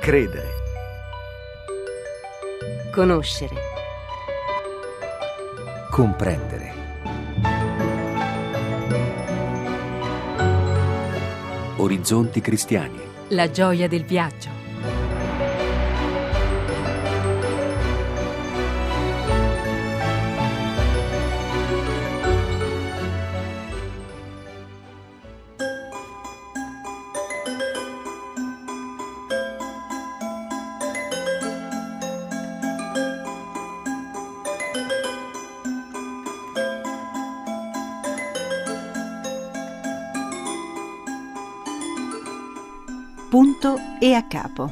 Credere. Conoscere. Comprendere. Orizzonti cristiani. La gioia del viaggio. Punto e a capo.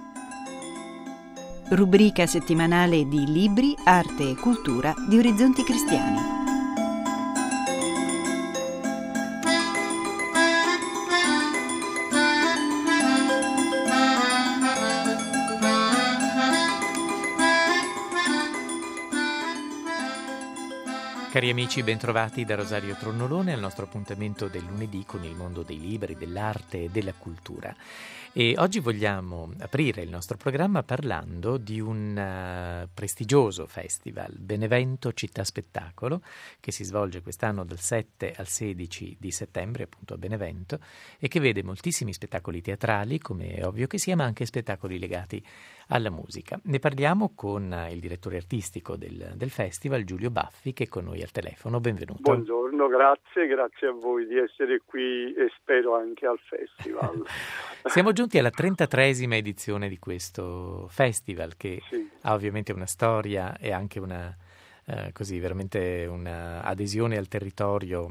Rubrica settimanale di libri, arte e cultura di Orizzonti Cristiani. Cari amici, bentrovati da Rosario Tronnolone al nostro appuntamento del lunedì con il mondo dei libri, dell'arte e della cultura. E oggi vogliamo aprire il nostro programma parlando di un prestigioso festival, Benevento Città Spettacolo, che si svolge quest'anno dal 7 al 16 di settembre, appunto a Benevento, e che vede moltissimi spettacoli teatrali, come è ovvio che sia, ma anche spettacoli legati alla musica. Ne parliamo con il direttore artistico del festival, Giulio Baffi, che è con noi al telefono. Benvenuto. Buongiorno, grazie a voi di essere qui e spero anche al festival. Siamo giunti alla 33esima edizione di questo festival che ha ovviamente una storia e anche una veramente una adesione al territorio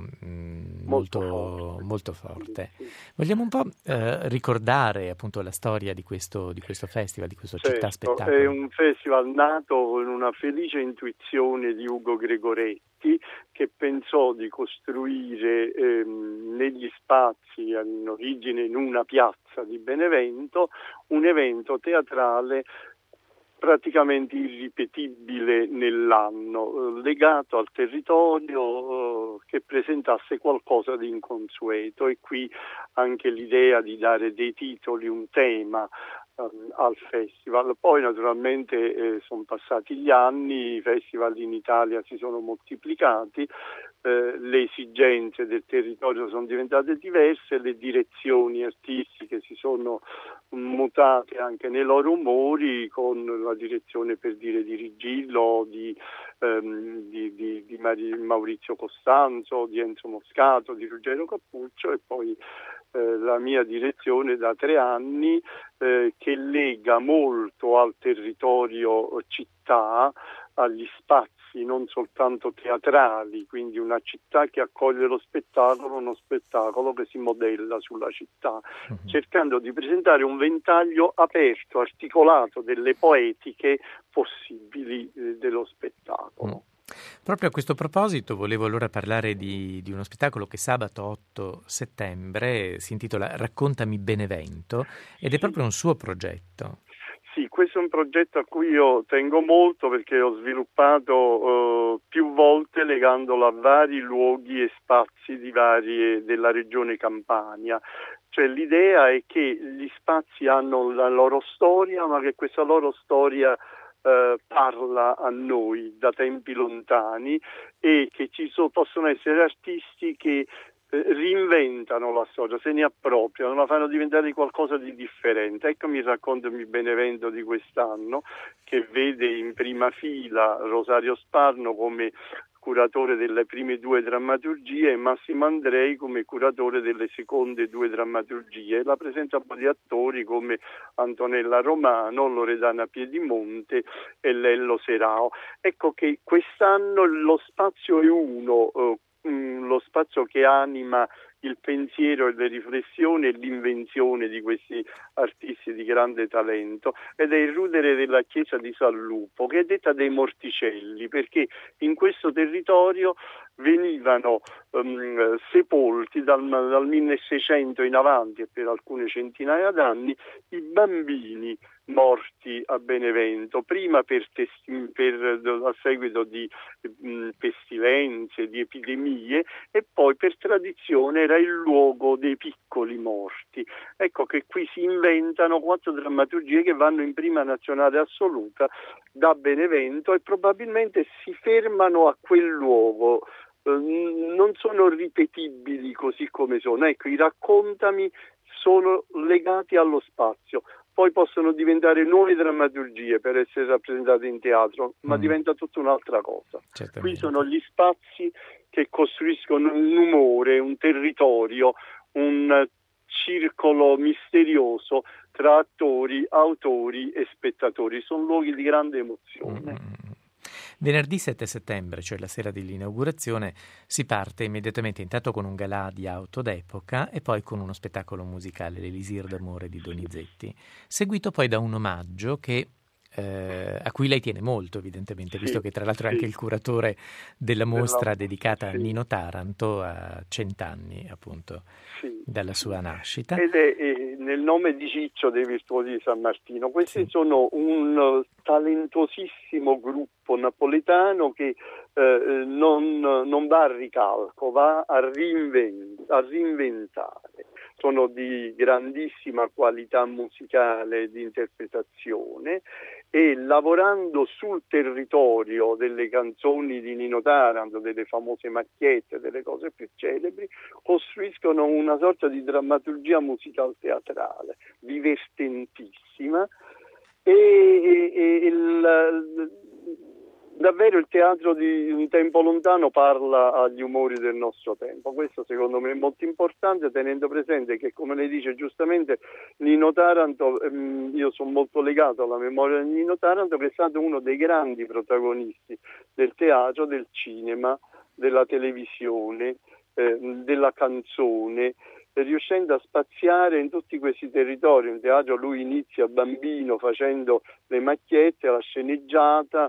molto forte. Vogliamo un po' ricordare appunto la storia di questo festival, di questo Città Spettacolo. È un festival nato con una felice intuizione di Ugo Gregoretti, che pensò di costruire negli spazi, in origine in una piazza di Benevento, un evento teatrale praticamente irripetibile nell'anno, legato al territorio, che presentasse qualcosa di inconsueto, e qui anche l'idea di dare dei titoli, un tema al festival. Poi naturalmente sono passati gli anni, i festival in Italia si sono moltiplicati, le esigenze del territorio sono diventate diverse, le direzioni artistiche si sono mutate anche nei loro umori, con la direzione, per dire, di Rigillo, di Maurizio Costanzo, di Enzo Moscato, di Ruggero Cappuccio, e poi la mia direzione da 3 anni, che lega molto al territorio città, agli spazi non soltanto teatrali, quindi una città che accoglie lo spettacolo, uno spettacolo che si modella sulla città, cercando di presentare un ventaglio aperto, articolato delle poetiche possibili dello spettacolo. Proprio a questo proposito volevo allora parlare di uno spettacolo che sabato 8 settembre si intitola Raccontami Benevento, ed è proprio un suo progetto. Sì, questo è un progetto a cui io tengo molto, perché ho sviluppato più volte legandolo a vari luoghi e spazi della regione Campania. Cioè l'idea è che gli spazi hanno la loro storia, ma che questa loro storia parla a noi da tempi lontani, e che possono essere artisti che reinventano la storia, se ne appropriano, la fanno diventare qualcosa di differente. Eccomi Raccontami Benevento di quest'anno, che vede in prima fila Rosario Sparno come curatore delle prime 2 drammaturgie e Massimo Andrei come curatore delle seconde 2 drammaturgie. La presenza di attori come Antonella Romano, Loredana Piedimonte e Lello Serao. Ecco che quest'anno lo spazio è uno, lo spazio che anima il pensiero e le riflessioni e l'invenzione di questi artisti di grande talento, ed è il rudere della chiesa di San Lupo, che è detta dei Morticelli, perché in questo territorio venivano sepolti dal 1600 in avanti e per alcune centinaia d'anni i bambini morti a Benevento, prima a seguito di pestilenze, di epidemie, e poi per tradizione era il luogo dei piccoli morti. Ecco che qui si inventano 4 drammaturgie che vanno in prima nazionale assoluta da Benevento e probabilmente si fermano a quel luogo. Non sono ripetibili così come sono. Ecco, i raccontami sono legati allo spazio. Poi possono diventare nuove drammaturgie per essere rappresentate in teatro, ma diventa tutta un'altra cosa. Certamente. Qui sono gli spazi che costruiscono un umore, un territorio, un circolo misterioso tra attori, autori e spettatori. Sono luoghi di grande emozione. Venerdì 7 settembre, cioè la sera dell'inaugurazione, si parte immediatamente intanto con un galà di auto d'epoca e poi con uno spettacolo musicale, l'Elisir d'amore di Donizetti, seguito poi da un omaggio che a cui lei tiene molto, evidentemente, visto che tra l'altro è anche il curatore della mostra dedicata a Nino Taranto a 100 anni appunto dalla sua nascita. Ed è nel nome di Ciccio dei Virtuosi di San Martino. Questi sono un talentuosissimo gruppo napoletano che non va a ricalco, va a reinventare. Sono di grandissima qualità musicale e di interpretazione e lavorando sul territorio delle canzoni di Nino Taranto, delle famose macchiette, delle cose più celebri, costruiscono una sorta di drammaturgia musical teatrale divertentissima davvero il teatro di un tempo lontano parla agli umori del nostro tempo. Questo secondo me è molto importante, tenendo presente che, come lei dice giustamente, Nino Taranto, io sono molto legato alla memoria di Nino Taranto, che è stato uno dei grandi protagonisti del teatro, del cinema, della televisione, della canzone, riuscendo a spaziare in tutti questi territori. In teatro lui inizia bambino facendo le macchiette, la sceneggiata,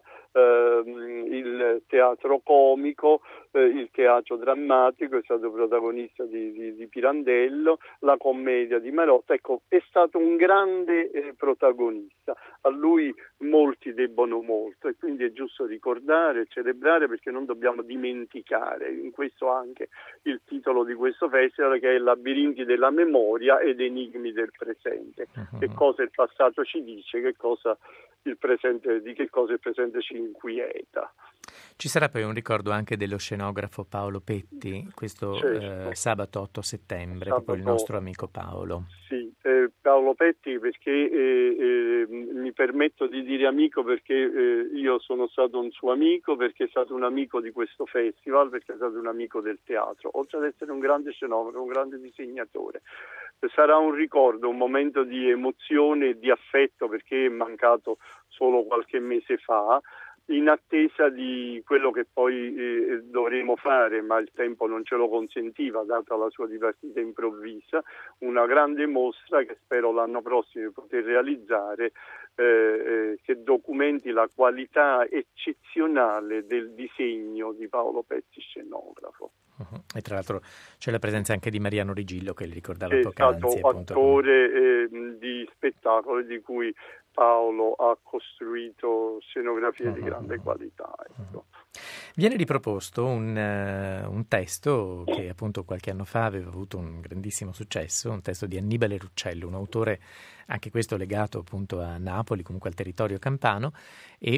il teatro comico, il teatro drammatico, è stato protagonista di Pirandello, la commedia di Marotta. Ecco, è stato un grande protagonista. A lui molti debbono molto e quindi è giusto ricordare e celebrare, perché non dobbiamo dimenticare. In questo anche il titolo di questo festival, che è Labirinti della memoria ed enigmi del presente. Che cosa il passato ci dice, di che cosa il presente ci inquieta. Ci sarà poi un ricordo anche dello scenografo Paolo Petti, questo sabato 8 settembre, proprio il nostro amico Paolo. Sì, Paolo Petti, perché mi permetto di dire amico perché io sono stato un suo amico, perché è stato un amico di questo festival, perché è stato un amico del teatro, oltre ad essere un grande scenografo, un grande disegnatore. Sarà un ricordo, un momento di emozione e di affetto, perché è mancato solo qualche mese fa, in attesa di quello che poi dovremo fare, ma il tempo non ce lo consentiva, data la sua dipartita improvvisa, una grande mostra che spero l'anno prossimo di poter realizzare, che documenti la qualità eccezionale del disegno di Paolo Petti, scenografo. E tra l'altro c'è la presenza anche di Mariano Rigillo, che li ricordava poc'anzi. È stato attore di spettacolo, di cui Paolo ha costruito scenografie di grande qualità. Ecco. Viene riproposto un testo che appunto qualche anno fa aveva avuto un grandissimo successo, un testo di Annibale Ruccello, un autore anche questo legato appunto a Napoli, comunque al territorio campano, e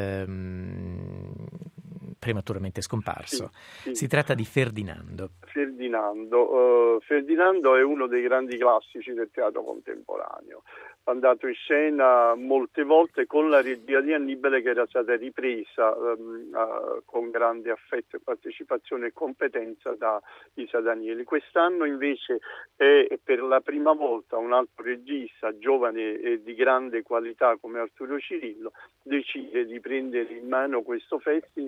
prematuramente scomparso. Sì. Si tratta di Ferdinando. Ferdinando è uno dei grandi classici del teatro contemporaneo. Andato in scena molte volte con la regia di Annibale, che era stata ripresa con grande affetto e partecipazione e competenza da Isa Danieli. Quest'anno invece è per la prima volta un altro regista giovane e di grande qualità come Arturo Cirillo decide di prendere in mano questo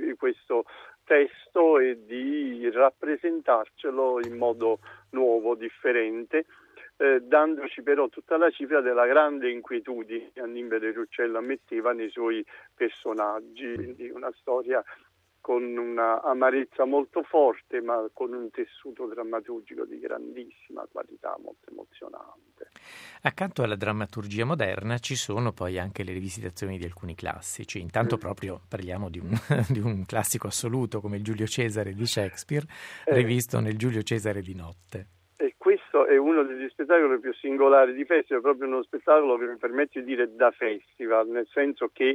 testo e di rappresentarcelo in modo nuovo, differente, dandoci però tutta la cifra della grande inquietudine che Annibale Ruccello ammetteva nei suoi personaggi, quindi una storia con una amarezza molto forte, ma con un tessuto drammaturgico di grandissima qualità, molto emozionante. Accanto alla drammaturgia moderna ci sono poi anche le rivisitazioni di alcuni classici. Intanto proprio parliamo di un classico assoluto come il Giulio Cesare di Shakespeare, rivisto nel Giulio Cesare di notte. E questo è uno degli spettacoli più singolari di festival, proprio uno spettacolo che mi permette di dire da festival, nel senso che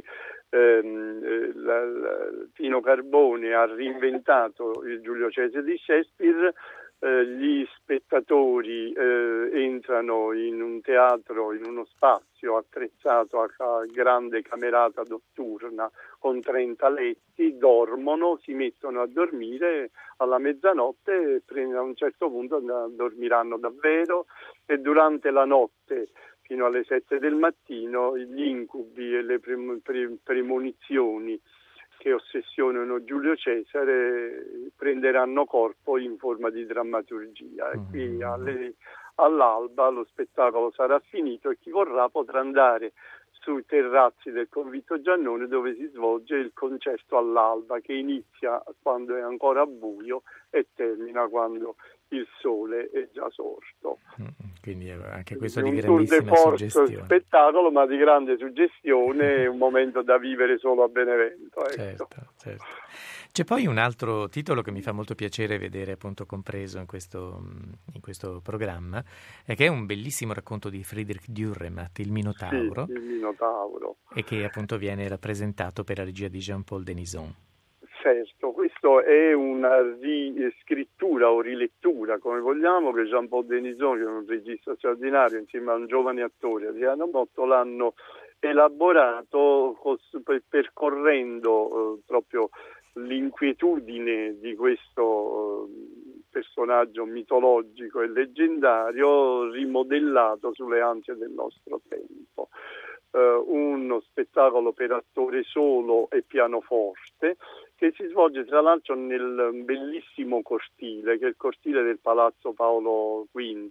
Pino Carbone ha reinventato il Giulio Cesare di Shakespeare. Gli spettatori entrano in un teatro, in uno spazio attrezzato a grande camerata notturna con 30 letti, dormono, si mettono a dormire alla mezzanotte e a un certo punto dormiranno davvero, e durante la notte fino alle 7 del mattino gli incubi e le premonizioni che ossessionano Giulio Cesare prenderanno corpo in forma di drammaturgia. E qui all'alba lo spettacolo sarà finito e chi vorrà potrà andare sui terrazzi del Convitto Giannone, dove si svolge il concerto all'alba, che inizia quando è ancora buio e termina quando il sole è già sorto. Quindi anche questo di grandissima suggestione. Spettacolo, ma di grande suggestione, è un momento da vivere solo a Benevento. Ecco. Certo. C'è poi un altro titolo che mi fa molto piacere vedere appunto compreso in questo programma, che è un bellissimo racconto di Friedrich Dürrenmatt, Il Minotauro. Sì, Il Minotauro. E che appunto viene rappresentato per la regia di Jean-Paul Denison. Certo, questo è una riscrittura o rilettura, come vogliamo, che Jean-Paul Denison, che è un regista straordinario, insieme a un giovane attore, Adriano Motto, l'hanno elaborato percorrendo proprio l'inquietudine di questo personaggio mitologico e leggendario, rimodellato sulle ansie del nostro tempo. Uno spettacolo per attore solo e pianoforte, che si svolge tra l'altro nel bellissimo cortile, che è il cortile del Palazzo Paolo V.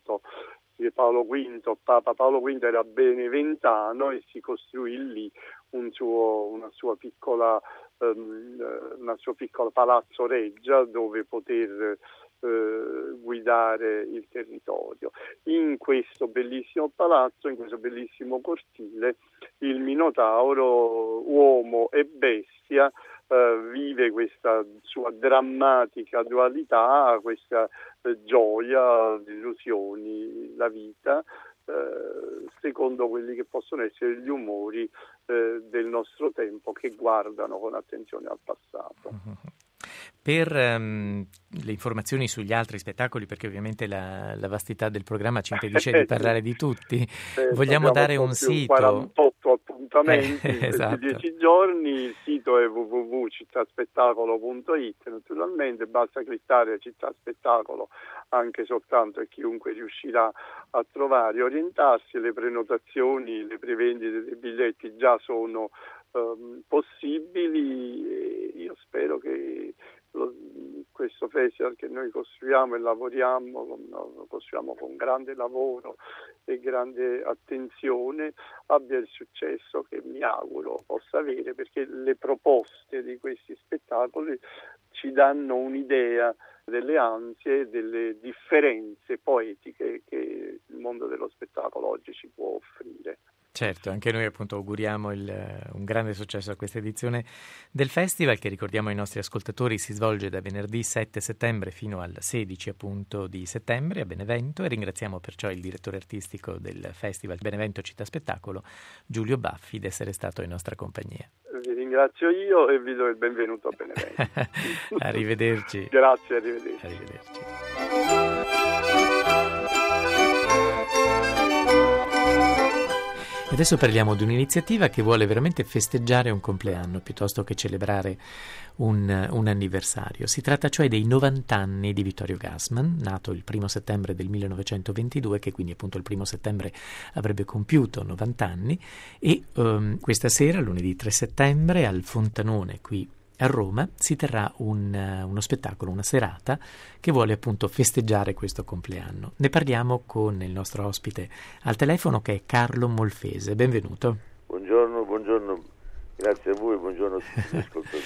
Papa Paolo V era beneventano e si costruì lì una sua piccola palazzo reggia dove poter guidare il territorio. In questo bellissimo palazzo, in questo bellissimo cortile, il Minotauro, uomo e bestia, vive questa sua drammatica dualità, questa gioia, illusioni, la vita, secondo quelli che possono essere gli umori del nostro tempo, che guardano con attenzione al passato. Per le informazioni sugli altri spettacoli, perché ovviamente la vastità del programma ci impedisce di parlare di tutti, vogliamo dare un sito. 48 appuntamenti in esatto. 10 giorni, il sito è www.cittaspettacolo.it, naturalmente basta cliccare Città Spettacolo anche soltanto, e chiunque riuscirà a trovare e orientarsi. Le prenotazioni, le prevendite dei biglietti già sono possibili, e io spero che questo festival che noi costruiamo e lo costruiamo con grande lavoro e grande attenzione, abbia il successo che mi auguro possa avere, perché le proposte di questi spettacoli ci danno un'idea delle ansie e delle differenze poetiche che il mondo dello spettacolo oggi ci può offrire. Certo, anche noi appunto auguriamo un grande successo a questa edizione del festival, che ricordiamo ai nostri ascoltatori si svolge da venerdì 7 settembre fino al 16 appunto di settembre a Benevento, e ringraziamo perciò il direttore artistico del Festival Benevento Città Spettacolo, Giulio Baffi, di essere stato in nostra compagnia. Vi ringrazio io e vi do il benvenuto a Benevento. Arrivederci. Grazie, arrivederci. Adesso parliamo di un'iniziativa che vuole veramente festeggiare un compleanno piuttosto che celebrare un anniversario. Si tratta cioè dei 90 anni di Vittorio Gassman, nato il 1 settembre del 1922, che quindi appunto il 1 settembre avrebbe compiuto 90 anni, e questa sera, lunedì 3 settembre, al Fontanone qui a Roma si terrà uno spettacolo, una serata che vuole appunto festeggiare questo compleanno. Ne parliamo con il nostro ospite al telefono, che è Carlo Molfese. Benvenuto. Buongiorno, grazie a voi, buongiorno a tutti gli ascoltatori.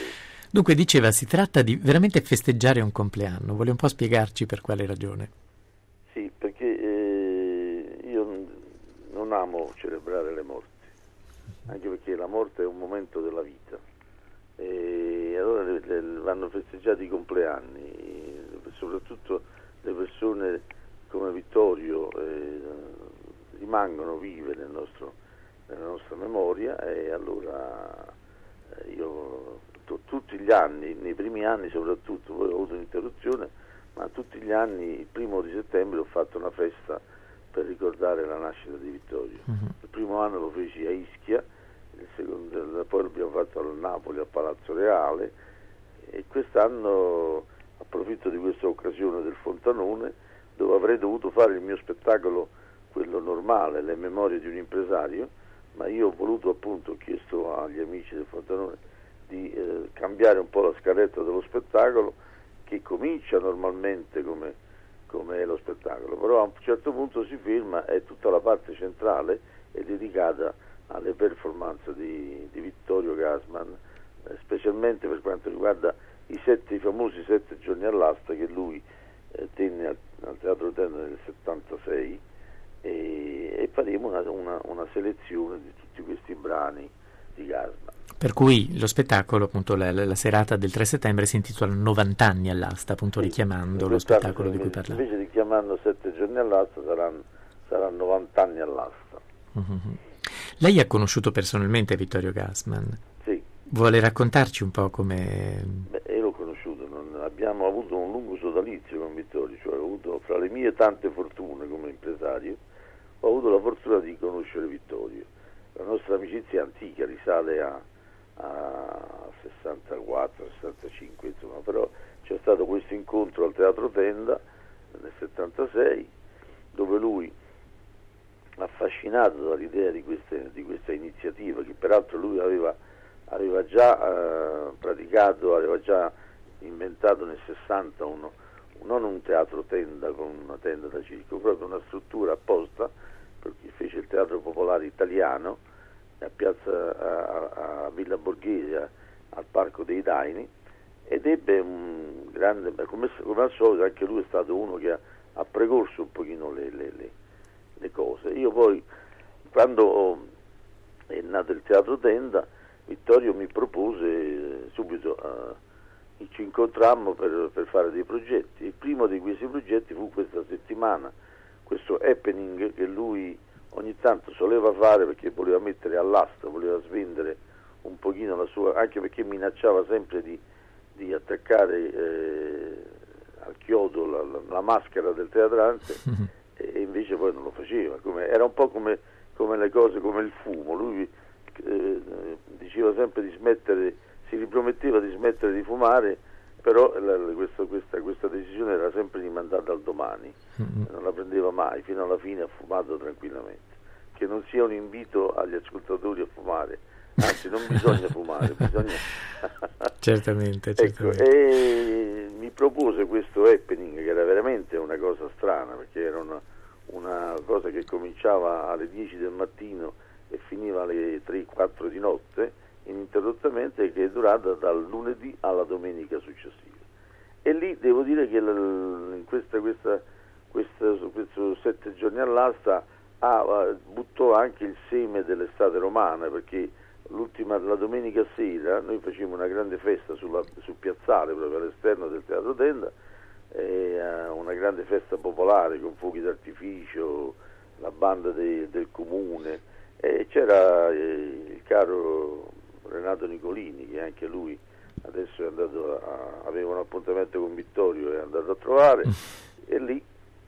Dunque diceva, si tratta di veramente festeggiare un compleanno. Vuole un po' spiegarci per quale ragione? Sì, perché io non amo celebrare le morti, anche perché la morte è un momento della vita, e allora vanno festeggiati i compleanni, soprattutto le persone come Vittorio rimangono vive nella nostra memoria, e allora io tutti gli anni, nei primi anni soprattutto, poi ho avuto un'interruzione, ma tutti gli anni, il 1° settembre, ho fatto una festa per ricordare la nascita di Vittorio. Il primo anno lo feci a Ischia, il secondo, poi l'abbiamo fatto a Napoli, al Palazzo Reale, e quest'anno approfitto di questa occasione del Fontanone, dove avrei dovuto fare il mio spettacolo, quello normale, le memorie di un impresario, ma io ho voluto, appunto, ho chiesto agli amici del Fontanone di cambiare un po' la scaletta dello spettacolo, che comincia normalmente come è lo spettacolo, però a un certo punto si ferma e tutta la parte centrale è dedicata alle performance di Vittorio Gassman, specialmente per quanto riguarda i famosi 7 giorni all'asta che lui tenne al Teatro Tenda nel 76, e faremo una selezione di tutti questi brani di Gassman. Per cui lo spettacolo, appunto, la serata del 3 settembre si intitola 90 anni all'asta, appunto, sì, richiamando lo spettacolo di cui parlavo. Invece di chiamando 7 giorni all'asta saranno 90 anni all'asta. Mm-hmm. Lei ha conosciuto personalmente Vittorio Gassman? Sì. Vuole raccontarci un po' come... Io l'ho conosciuto, abbiamo avuto un lungo sodalizio con Vittorio, cioè ho avuto, fra le mie tante fortune come impresario, ho avuto la fortuna di conoscere Vittorio. La nostra amicizia antica risale a 64, 65, insomma, però c'è stato questo incontro al Teatro Tenda nel 76, dove lui, affascinato dall'idea di questa iniziativa, che peraltro lui aveva già praticato, aveva già inventato nel 60 non un teatro tenda con una tenda da circo, proprio una struttura apposta, perché fece il Teatro Popolare Italiano a piazza a Villa Borghese, al Parco dei Daini, ed ebbe un grande, come al solito anche lui è stato uno che ha precorso un pochino le cose. Io poi, quando è nato il Teatro Tenda, Vittorio mi propose subito, ci incontrammo per fare dei progetti. Il primo di questi progetti fu questa settimana, questo happening che lui ogni tanto soleva fare, perché voleva mettere all'asta, voleva svendere un pochino la sua, anche perché minacciava sempre di attaccare al chiodo la maschera del teatrante, e invece poi non lo faceva. Era un po' come le cose, come il fumo. Lui diceva sempre di smettere, si riprometteva di smettere di fumare, però questa decisione era sempre rimandata al domani, non la prendeva mai, fino alla fine ha fumato tranquillamente. Che non sia un invito agli ascoltatori a fumare, anzi non bisogna fumare, bisogna... certamente. Ecco, e mi propose questo happening, che era veramente una cosa strana, perché era una cosa che cominciava alle 10 del mattino e finiva alle 3-4 di notte ininterrottamente, che è durata dal lunedì alla domenica successiva. E lì devo dire che in questo 7 giorni all'asta buttò anche il seme dell'estate romana, perché la domenica sera noi facevamo una grande festa sul piazzale, proprio all'esterno del Teatro Tenda, una grande festa popolare con fuochi d'artificio, la banda del comune, e c'era il caro Renato Nicolini, che anche lui adesso è andato aveva un appuntamento con Vittorio, è andato a trovare, e lì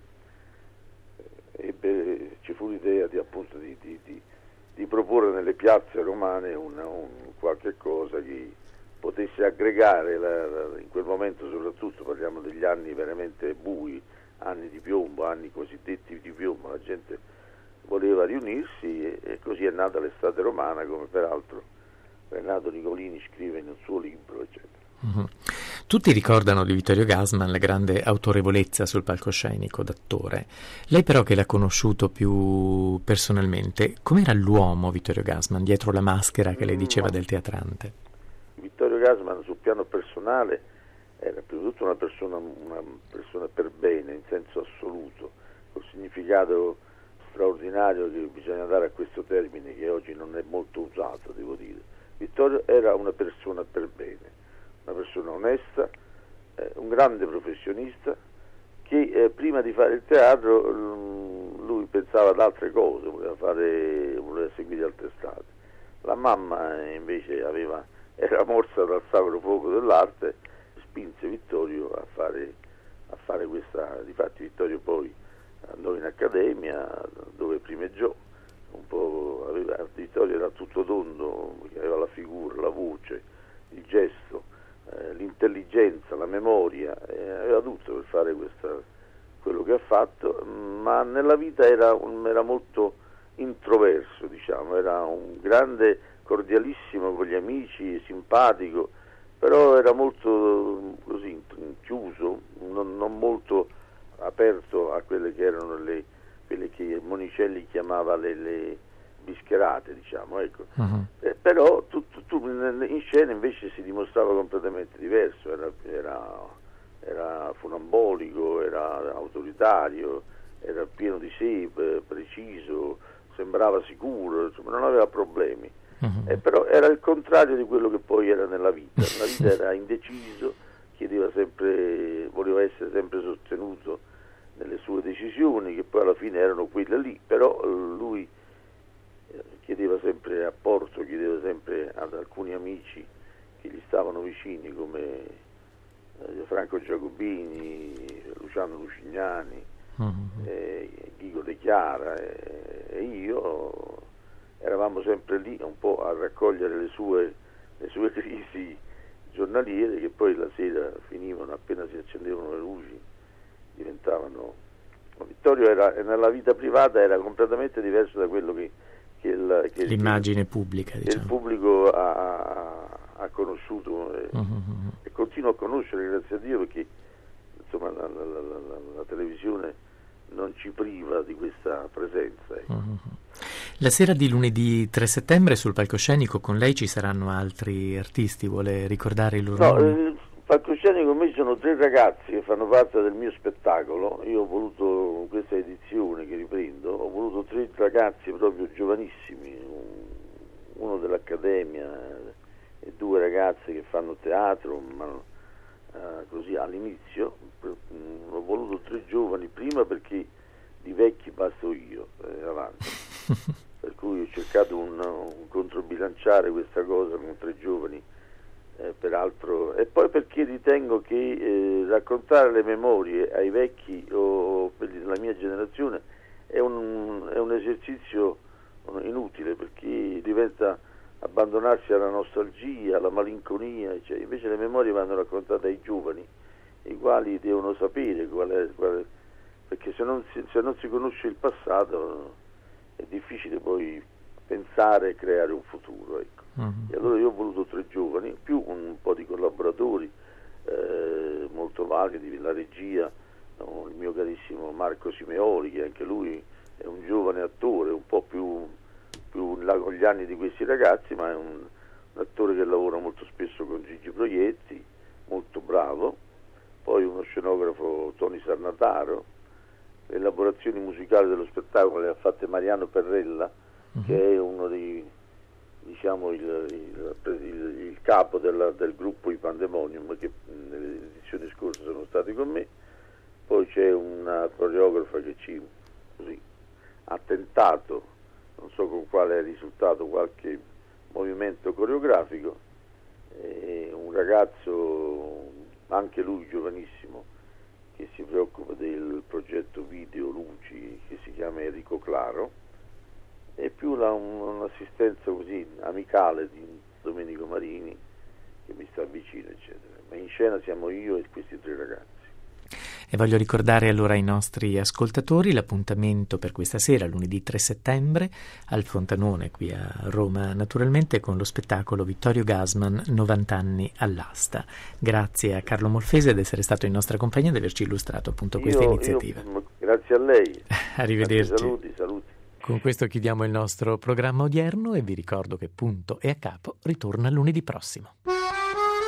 ci fu l'idea di proporre nelle piazze romane un qualche cosa che potesse aggregare in quel momento, soprattutto parliamo degli anni veramente bui, anni di piombo, anni cosiddetti di piombo, la gente voleva riunirsi, e così è nata l'estate romana, come peraltro Renato Nicolini scrive in un suo libro, eccetera. Mm-hmm. Tutti ricordano di Vittorio Gassman la grande autorevolezza sul palcoscenico d'attore. Lei però, che l'ha conosciuto più personalmente, com'era l'uomo Vittorio Gassman dietro la maschera che lei diceva del teatrante? Vittorio Gassman sul piano personale era prima di tutto una persona per bene, in senso assoluto, col significato straordinario che bisogna dare a questo termine, che oggi non è molto usato, devo dire. Vittorio era una persona per bene, una persona onesta, un grande professionista che prima di fare il teatro lui pensava ad altre cose, voleva seguire altre strade. La mamma invece era morsa dal sacro fuoco dell'arte, spinse Vittorio a fare questa. Difatti Vittorio poi andò in accademia dove primeggiò un po'. Vittorio era tutto tondo, aveva la figura, la voce, il gesto, l'intelligenza, la memoria, aveva tutto per fare quello che ha fatto, ma nella vita era molto introverso, diciamo, era un grande, cordialissimo con gli amici, simpatico, però era molto così chiuso, non molto aperto a quelle che erano quelle che Monicelli chiamava le bischerate, diciamo, ecco. Però in scena invece si dimostrava completamente diverso, era funambolico, era autoritario, era pieno di sé, preciso, sembrava sicuro, insomma, non aveva problemi. Però era il contrario di quello che poi era nella vita. Nella vita era indeciso, voleva essere sempre sostenuto nelle sue decisioni, che poi alla fine erano quelle lì, però lui chiedeva sempre apporto, chiedeva sempre ad alcuni amici che gli stavano vicini, come Franco Giacobini, Luciano Lucignani, Ghigo De Chiara e io. Eravamo sempre lì un po' a raccogliere le sue crisi giornaliere, che poi la sera finivano, appena si accendevano le luci diventavano. Vittorio nella vita privata era completamente diverso da quello che l'immagine pubblica, diciamo, che il pubblico ha conosciuto e continua a conoscere, grazie a Dio, perché insomma la televisione non ci priva di questa presenza. La sera di lunedì 3 settembre sul palcoscenico con lei ci saranno altri artisti, vuole ricordare i loro nomi? Il palcoscenico con me sono 3 ragazzi che fanno parte del mio spettacolo. Io ho voluto, questa edizione che riprendo, ho voluto 3 ragazzi proprio giovanissimi, uno dell'Accademia e 2 ragazze che fanno teatro, ma così all'inizio. Ho voluto 3 giovani, prima perché di vecchi passo io avanti, per cui ho cercato un controbilanciare questa cosa con 3 giovani, peraltro, e poi perché ritengo che raccontare le memorie ai vecchi o quelli della mia generazione è un esercizio inutile, perché diventa abbandonarsi alla nostalgia, alla malinconia, cioè, invece le memorie vanno raccontate ai giovani, i quali devono sapere perché se non si conosce il passato è difficile poi pensare e creare un futuro, ecco. E allora io ho voluto 3 giovani, più un po' di collaboratori molto validi, la regia, il mio carissimo Marco Simeoli, che anche lui è un giovane attore, un po' più in là con gli anni di questi ragazzi, ma è un attore che lavora molto spesso con Gigi Proietti, molto bravo. Poi uno scenografo, Tony Sarnataro. Le elaborazioni musicali dello spettacolo le ha fatte Mariano Perrella, che è uno dei, diciamo, il capo del gruppo I Pandemonium, che nelle edizioni scorse sono stati con me. Poi c'è una coreografa che così ha tentato, non so con quale risultato, qualche movimento coreografico, e un ragazzo, anche lui giovanissimo, che si preoccupa del progetto video luci, che si chiama Enrico Claro, e più un'assistenza così amicale di Domenico Marini, che mi sta vicino, eccetera. Ma in scena siamo io e questi 3 ragazzi. E voglio ricordare allora ai nostri ascoltatori l'appuntamento per questa sera, lunedì 3 settembre, al Fontanone, qui a Roma, naturalmente, con lo spettacolo Vittorio Gassman, 90 anni all'asta. Grazie a Carlo Molfese di essere stato in nostra compagnia e di averci illustrato appunto questa iniziativa. Grazie a lei. Arrivederci. Saluti. Con questo chiudiamo il nostro programma odierno e vi ricordo che Punto e a Capo ritorna lunedì prossimo.